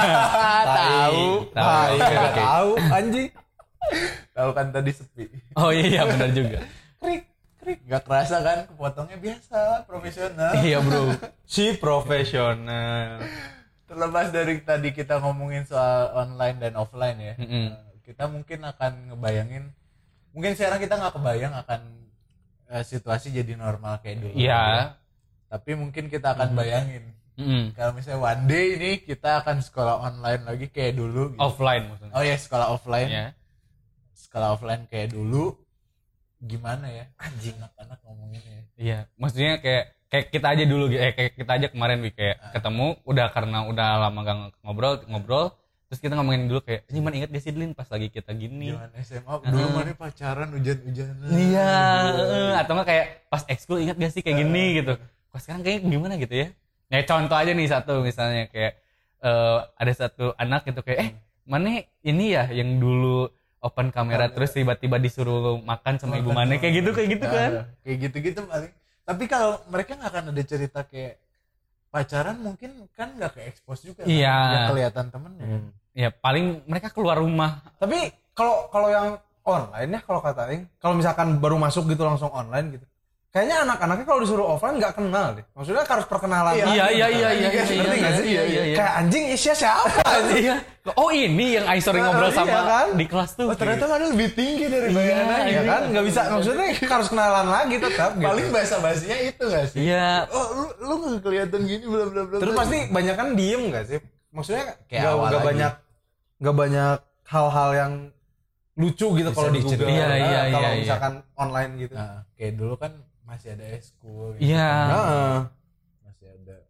Tahu. Tahu. Aing Oke, gak oke. tahu anjing. Tahu kan tadi sepi. oh iya iya benar juga Krik, krik. Gak kerasa kan kepotongnya biasa, profesional. iya bro Si profesional. Terlepas dari tadi kita ngomongin soal online dan offline ya. Mm-mm. eh, Kita mungkin akan ngebayangin mungkin sekarang kita nggak kebayang akan eh, situasi jadi normal kayak dulu. iya Tapi mungkin kita akan bayangin Mm-mm. kalau misalnya one day ini kita akan sekolah online lagi kayak dulu. Gitu. offline maksudnya Oh ya sekolah offline. ya Sekolah offline kayak dulu gimana ya? Anjing anak-anak ngomonginnya. iya maksudnya kayak kayak kita aja dulu eh kayak kita aja kemarin Wi kayak ketemu udah karena udah lama gak ngobrol ngobrol terus kita ngomongin dulu kayak ini man inget gak sih Lin pas lagi kita gini Zaman S M A dulu mana pacaran hujan-hujanan. iya eh, atau enggak kayak pas ekskul inget gak sih kayak gini gitu kok sekarang kayak gimana gitu ya ya contoh aja nih satu misalnya kayak eh, ada satu anak gitu kayak eh mana ini ya yang dulu open kamera terus tiba-tiba disuruh makan sama ibu mana kayak gitu kayak gitu kan Nah, kayak gitu-gitu paling. Tapi kalau mereka nggak akan ada cerita kayak pacaran mungkin kan nggak ke expose juga. Iya. Kan? Nggak kelihatan temennya. ya paling mereka keluar rumah Tapi kalau kalau yang online ya kalau kata Aing, kalau misalkan baru masuk gitu langsung online gitu. Kayaknya anak-anaknya kalau disuruh offline nggak kenal deh. Maksudnya harus perkenalan. Iya, iya iya iya iya Ngerti iya nggak sih? iya iya iya Kayak anjing Isya siapa anjing? iya oh ini yang Aing sering ngobrol Iya sama kan? di kelas tuh Oh ternyata mana lebih tinggi dari bayangan Ya kan nggak bisa maksudnya harus kenalan lagi tetap gitu. Paling bahasa basinya itu nggak sih? iya Oh lu lu nggak kelihatan gini bla bla bla. Terus bla. pasti banyak kan diem nggak sih? Maksudnya Kayak nggak awal nggak lagi. banyak nggak banyak hal-hal yang lucu gitu Bisa kalau di Google. diceritain. Iya, Nah, iya, kalau iya, iya. misalkan online gitu. Nah, kayak dulu kan masih ada eskul. Iya. Nah, Masih ada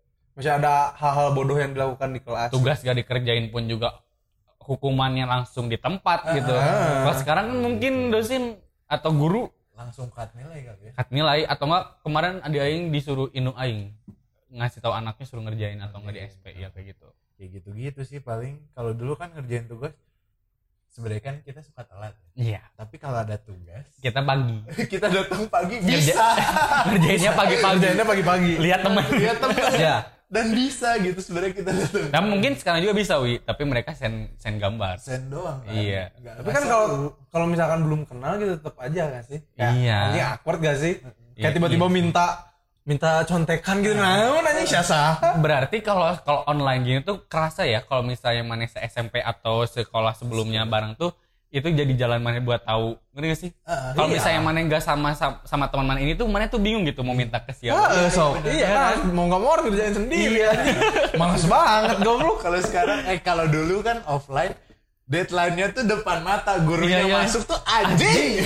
Masih ada hal-hal bodoh yang dilakukan di kelas. Tugas gak dikerjain pun juga hukumannya langsung di tempat gitu. Ah. Kalau sekarang kan mungkin dosen atau guru Langsung cut nilai kali ya. cut nilai atau enggak kemarin adik aing disuruh indung aing ngasih tahu anaknya suruh ngerjain atau enggak di S P ya kayak gitu. Kayak gitu-gitu sih paling. Kalau dulu kan ngerjain tugas sebenarnya kan kita suka telat. Iya. Tapi kalau ada tugas Kita pagi. kita datang pagi Ngerja- bisa. Ngerjainnya pagi-pagi. Kerjainnya pagi-pagi. Lihat teman. Lihat teman. Ya. Dan bisa gitu sebenarnya kita datang. Nah mungkin sekarang juga bisa wi, tapi mereka send send gambar. Sen doang kan. Iya. Nggak- Tapi nggak kan kalau seru. kalau misalkan belum kenal gitu tetap aja gak sih? Iya. Ini awkward gak sih? Iya, Kayak tiba-tiba iya. minta minta contekan gitu. Nah, anjing siasa. Berarti kalau kalau online gini tuh kerasa ya kalau misalnya mana se S M P atau sekolah sebelumnya bareng tuh itu jadi jalan mana buat tahu, ngerti gak sih? Uh, Kalau iya. misalnya mana nggak sama sama, sama teman mana ini tuh mana tuh bingung gitu mau minta ke siapa. Ah, so. Iya kan, mau nggak mau harus kerjain sendiri. Males banget goblok. Kalau sekarang eh kalau dulu kan offline deadline-nya tuh depan mata, gurunya Iya, iya. masuk tuh anjing.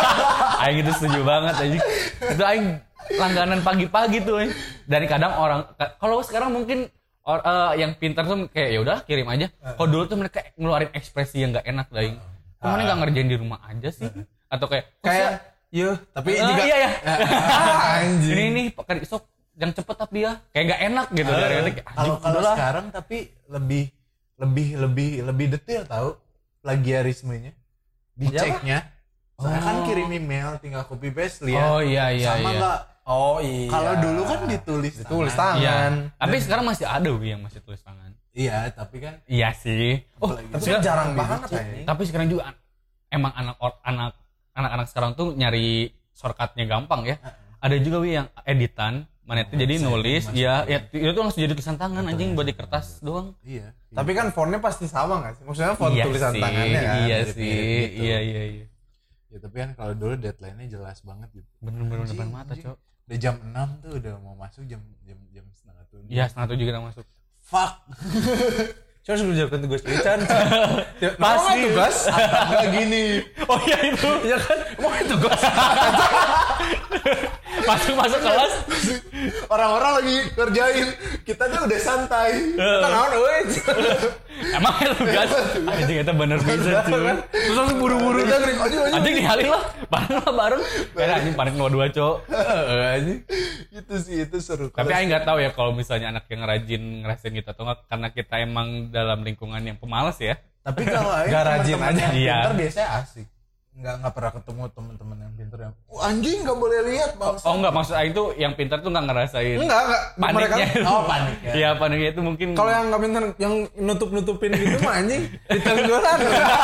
Aing itu setuju banget anjing. Itu aing langganan pagi-pagi tuh. Aing. Dan kadang orang ka- kalau sekarang mungkin or, eh, yang pintar tuh kayak ya udah kirim aja. Kalau dulu tuh mereka ngeluarin ekspresi yang nggak enak dah aing. Kemana nggak ngerjain di rumah aja sih? Atau kayak Kayak iya, tapi Eh, juga iya ya. Ah, anjing. Ini nih pakai sok yang cepet tapi ya kayak nggak enak gitu. Eh, Dari Kalau kalau sekarang tapi lebih lebih lebih lebih detail tahu plagiarismenya. Diceknya. Saya kan kirim email tinggal copy paste lihat. Oh iya iya Sama iya. nggak? Oh iya. Kalau dulu kan ditulis ditulis tangan. Iya. tangan. Tapi sekarang masih ada Wi, yang masih tulis tangan. Iya, tapi kan Iya sih. Oh, Tapi sekarang- jarang lebih banget dicek. anjing. tapi sekarang juga an- emang anak or- anak anak-anak sekarang tuh nyari shortcutnya gampang ya. Ada juga Wi yang editan, mana itu jadi saya nulis, masuk ya, juga. ya itu langsung jadi tulisan tangan anjing buat di kertas doang. iya. Tapi kan fontnya pasti sama nggak sih? Maksudnya font Iya tulisan sih, tangannya kan. iya mirip-mirip sih, gitu. iya iya iya. Ya tapi kan kalau dulu deadline-nya jelas banget gitu. Bener-bener Anjing, depan mata, anjing. Cok. Udah jam enam tuh udah mau masuk jam jam jam setengah tujuh. Iya, setengah tujuh kita masuk. Fuck. Coba suruh jawabkan tugas Ican. Pasti. tugas. Enggak gini. Oh iya itu. Iya kan? Mau itu tugas. Masuk-masuk kelas. Orang-orang lagi kerjain, kita tuh udah santai. Kan naon euy. Emang itu tugas. Anjing itu bener bisa cuy. Terus langsung buru-buru kita gering aja aja. Anjing dihalin lah. Bareng lah bareng. Kayak anjing panik dua-dua, Cok. Heeh anjing. Itu sih itu seru. Tapi Kalau- Aing nggak tahu ya kalau misalnya anak yang rajin ngerasain gitu atau nggak karena kita emang dalam lingkungan yang pemalas ya. Tapi kalau Aing Nggak rajin teman-teman aja. yang Iya. pintar biasanya asik. Nggak nggak pernah ketemu teman-teman yang pintar yang "Oh, anjing nggak boleh lihat bang. Oh enggak, maksud Aing tuh yang pintar tuh nggak ngerasain Enggak, enggak. Mereka paniknya. Oh panik ya. Iya paniknya itu mungkin. kalau yang nggak pintar yang nutup-nutupin gitu mah anjing ditenggelan.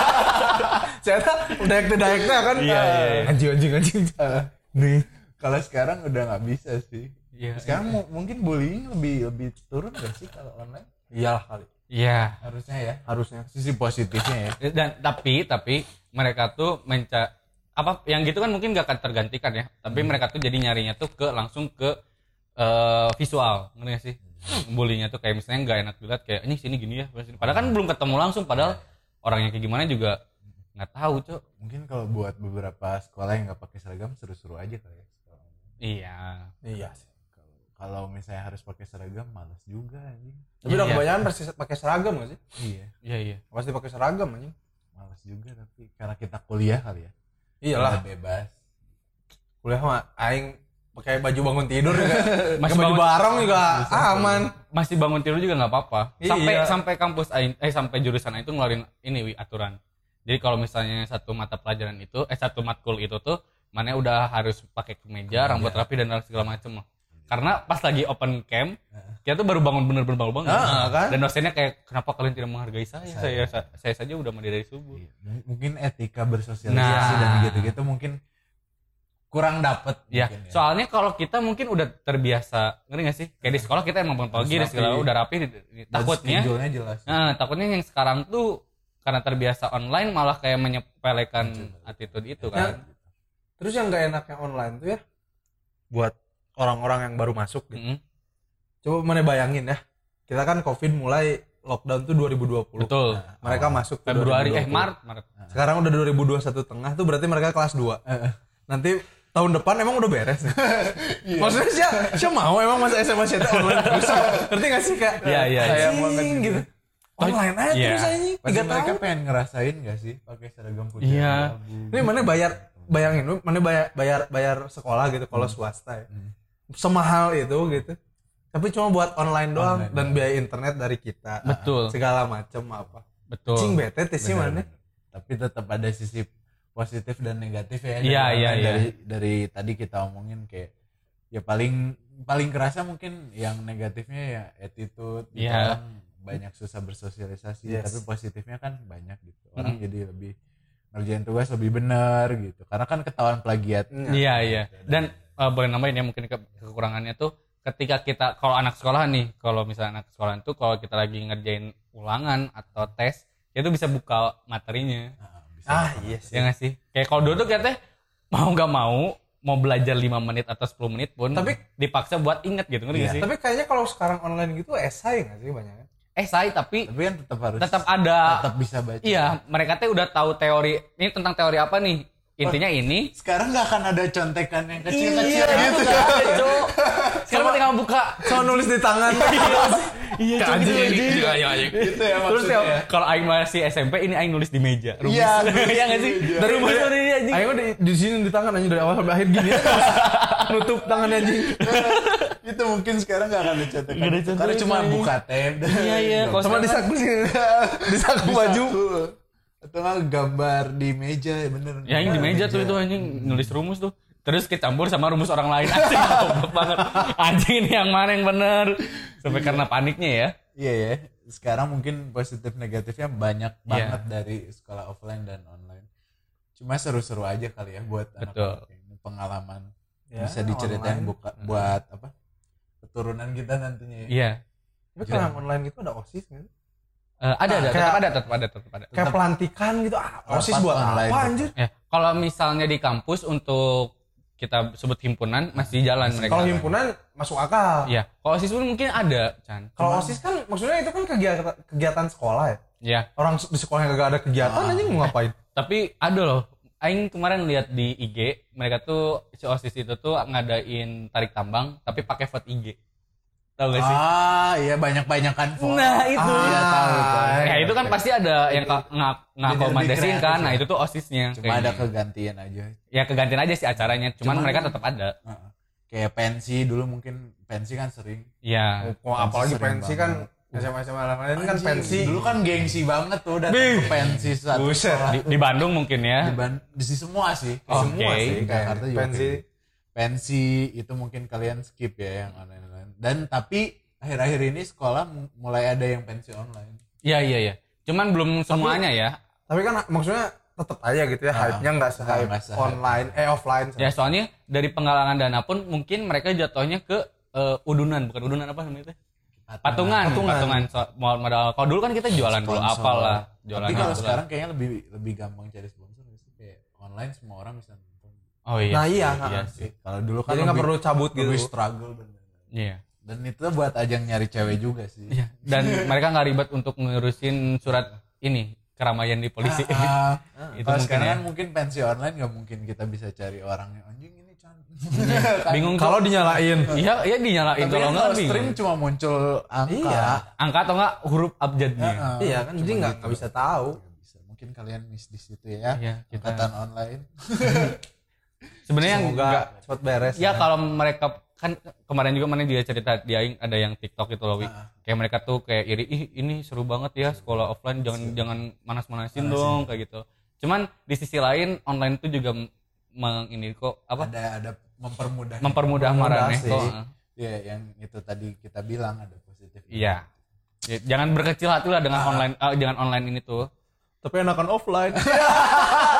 Saya daek daeknya kan. Iya, iya, iya. Anjing anjing anjing. Nih. Kalau sekarang udah nggak bisa sih. Iya. Sekarang mu- mungkin bullying lebih lebih turun gak sih kalau online? Iyalah kali. Iya. Harusnya ya. Harusnya. Sisi positifnya ya. Dan tapi tapi mereka tuh menca apa yang gitu kan mungkin gak akan tergantikan ya. Tapi mereka tuh jadi nyarinya tuh ke langsung ke eh, visual, ngerti gak sih? Bullyingnya tuh kayak misalnya nggak enak dilihat kayak ini sini gini ya. Padahal kan belum ketemu langsung. Padahal orangnya kayak gimana juga nggak tahu, Cok. Mungkin kalau buat beberapa sekolah yang nggak pakai seragam seru-seru aja kali ya. Iya. Iya sih. Kalau misalnya harus pakai seragam malas juga anjing. Tapi udah Iya. kebanyakan pasti pakai seragam gak sih? Iya, Iya iya. Pasti pakai seragam anjing. malas juga tapi karena kita kuliah kali ya. Iyalah. Udah bebas. Kuliah mah aing pakai baju bangun tidur juga. Masih Pakai baju bangun- barong juga aman. Masih bangun tidur juga nggak apa-apa. Sampai Iya. sampai kampus Aing eh sampai jurusan Aing itu ngeluarin ini wi aturan. Jadi kalau misalnya satu mata pelajaran itu eh satu matkul itu tuh mana udah harus pakai kemeja, rambut rapi dan segala macem lah. Karena pas lagi open camp, kita tuh baru bangun bener-bener baru bangun. Ah, kan? Dan dosennya kayak kenapa kalian tidak menghargai saya? Saya. Saya saya, saja udah mandi dari subuh. Iya. M- Mungkin etika bersosialisasi Nah. dan gitu-gitu mungkin kurang dapet. Ya, mungkin soalnya kalau kita mungkin udah terbiasa, ngerti gak sih? Kayak di sekolah kita emang bangun pagi, Harus dan segala rapi. udah rapi. di- di- Dan Takutnya, schedule-nya jelas. nah takutnya yang sekarang tuh karena terbiasa online malah kayak menyepelekan attitude itu kan. Terus yang gak enaknya online tuh ya buat orang-orang yang baru masuk gitu. Mm-mm. Coba mana bayangin ya. Kita kan Covid mulai lockdown tuh dua ribu dua puluh. Betul. Mereka masuk tuh Februari eh dua ribu dua puluh. Maret, Maret. Sekarang udah dua ribu dua puluh satu tengah tuh berarti mereka kelas dua. Nanti tahun depan emang udah beres nih. Maksudnya sih siapa mau emang masa S M A sih online terus. Ngerti gak sih Kak? Iya, iya, iya. Sayang banget gitu. Online aja Iya. terus anjing Pasti tiga mereka tahun. pengen ngerasain gak sih pakai seragam putih? Iya. abu-abu. Ini mana bayar bayangin lu mana bayar bayar bayar sekolah gitu kalau swasta ya. Semahal itu gitu. Tapi cuma buat online doang Online dan doang. biaya internet dari kita. Betul. Segala macam apa. Betul. Cing bete teh sih mana. Bener-bener. Tapi tetap ada sisi positif dan negatif ya. Iya, dari iya, online. iya. Dari dari tadi kita omongin kayak ya paling paling kerasa mungkin yang negatifnya ya attitude. Gitu. Iya. Orang banyak susah bersosialisasi. Yes. Tapi positifnya kan banyak gitu. Orang jadi lebih ngerjain tugas lebih benar gitu. Karena kan ketahuan plagiat. Iya, iya. Dan uh, boleh nambahin ya mungkin ke- kekurangannya tuh ketika kita kalau anak sekolah nih, kalau misalnya anak sekolah itu kalau kita lagi ngerjain ulangan atau tes, itu bisa buka materinya. Nah, bisa. Ah, iya sih. Ya nggak sih? Kayak kalau dulu tuh katanya mau nggak mau mau belajar lima menit atau sepuluh menit pun Tapi- dipaksa buat inget gitu, ngerti Iya. nggak sih? Tapi kayaknya kalau sekarang online gitu esai enggak sih banyaknya? Eh saya tapi Tapi kan tetap harus tetap ada. tetap bisa baca. Iya, mereka tuh udah tahu teori ini tentang teori apa nih? Intinya ini. Sekarang nggak akan ada contekan yang kecil-kecil Iya, gitu. nggak ada, Cuk. Sekarang tinggal buka. Soal nulis di tangan. Iya, Cuk, gitu aja. Iya, iya, iya. Gitu ya Terus maksudnya. ya, kalau aing masih S M P ini aing nulis di meja. Rumus. Iya, Iya enggak sih? meja. Dari rumus dari ini anjing. Ayo di, di sini di tangan anjing dari awal sampai akhir gini. Nutup tangannya anjing. Itu mungkin sekarang nggak akan ada contekan. Nggak ada Karena contekan, cuma iya. buka tab. Iya, iya. Kalau Sama di saku sini. Di saku baju. Atau nggak gambar di meja ya bener. Ya yang di meja tuh itu anjing nulis rumus tuh. Terus kecampur sama rumus orang lain. Anjing goblok banget. Anjing ini yang mana yang bener. Sampai karena paniknya ya. Iya ya. Sekarang mungkin positif negatifnya banyak Iya. banget dari sekolah offline dan online. Cuma seru-seru aja kali ya buat Betul. anak-anak ini pengalaman. Ya, Bisa diceritain online. buka, buat apa? Keturunan kita nantinya ya. Iya. Tapi kalau yang online gitu ada OSIS kan? Eh, ada ada Kayak- tetap ada tetap ada tetap ada. Kayak pelantikan gitu. Ah, OSIS Rapat buat online apa gitu. anjir? Ya, kalau misalnya di kampus untuk kita sebut himpunan masih jalan mereka. Kalau himpunan masuk akal. Iya. Kalau OSIS pun mungkin ada, Chan. Kalau OSIS kan maksudnya itu kan kegiatan kegiatan sekolah ya. Ya. Orang di sekolah yang gak ada kegiatan anjing mau ngapain? Tapi ada loh. Aing kemarin lihat di I G, mereka tuh si OSIS itu tuh ngadain tarik tambang tapi pakai vote I G. Tahu gak sih? Ah, iya banyak-banyakan foto. Nah, itu. Iya tahu tahu. Ya itu kan pasti ada yang ka- nga- ngakomodasiin kreatif kan. ya. Nah, itu tuh OSISnya. Cuma Kayak ada gitu. kegantian aja. Ya kegantian aja sih acaranya, cuman Cuman- mereka tetap ada. Heeh. Kayak pensi dulu mungkin pensi kan sering. Iya. Oh, apalagi sering pensi banget. kan S M A S M A lain kan Anjing, pensi. Dulu kan gengsi banget tuh datang Bih. ke pensi satu Buset. sekolah. Di, di Bandung mungkin Di, ya. Ban- di semua sih. Di Oke. semua sih. Di Jakarta juga Pensi. kayak gitu. Pensi itu mungkin kalian skip ya yang online-online. Dan tapi akhir-akhir ini sekolah mu- mulai ada yang pensi online. Iya, iya, iya. Cuman belum semuanya ya. Tapi kan maksudnya tetap aja gitu ya, Ah, hype-nya nggak se-hype nggak se-hype. online, eh offline. Ya soalnya dari penggalangan dana pun mungkin mereka jatuhnya ke eh, udunan, bukan udunan apa namanya itu? Patungan, Patungan. patungan. So- modal. Kalau dulu kan kita jualan dulu Sponsor. apalah, jualan Tapi kalau apalah. sekarang kayaknya lebih lebih gampang cari sponsor nggak sih? Kayak online semua orang bisa nonton. Oh iya. Nah, sih, iya, iya nah. sih. Kalau dulu kan Jadi nggak lebih- perlu cabut gitu. lebih struggle bener. Iya. Dan itu buat ajang nyari cewek juga sih. Iya. Dan mereka nggak ribet untuk ngurusin surat ini keramaian di polisi. Ah, ah. Itu Kalau mungkin sekarang ya. kan mungkin pensi online nggak mungkin kita bisa cari orang yang anjing ini cantik. Bingung Kalau dinyalain. Iya, iya dinyalain Tapi kalau kan nggak kalau bingung. stream cuma muncul angka. Iya. Angka atau nggak huruf abjadnya. Ah, ah. Iya kan, jadi Cuma nggak gitu. nggak bisa tahu. Nggak bisa. Mungkin kalian miss di situ ya. Iya, kita- Angkatan online. Sebenarnya yang Semoga nggak cepat beres. ya kalau mereka kan kemarin juga mana juga cerita di Aing ada yang TikTok itu loh Wi. Ah. Kayak mereka tuh kayak iri ih ini seru banget ya sekolah offline jangan jangan manas-manasin dong kayak gitu. Cuman di sisi lain online itu juga meng ini kok apa Ada ada mempermudah. mempermudah Mempermudah marane sih. kok. Iya, yang itu tadi kita bilang ada positif. Iya. Ya, jangan berkecil hati lah dengan online eh, dengan online ini tuh. Tapi enakan offline.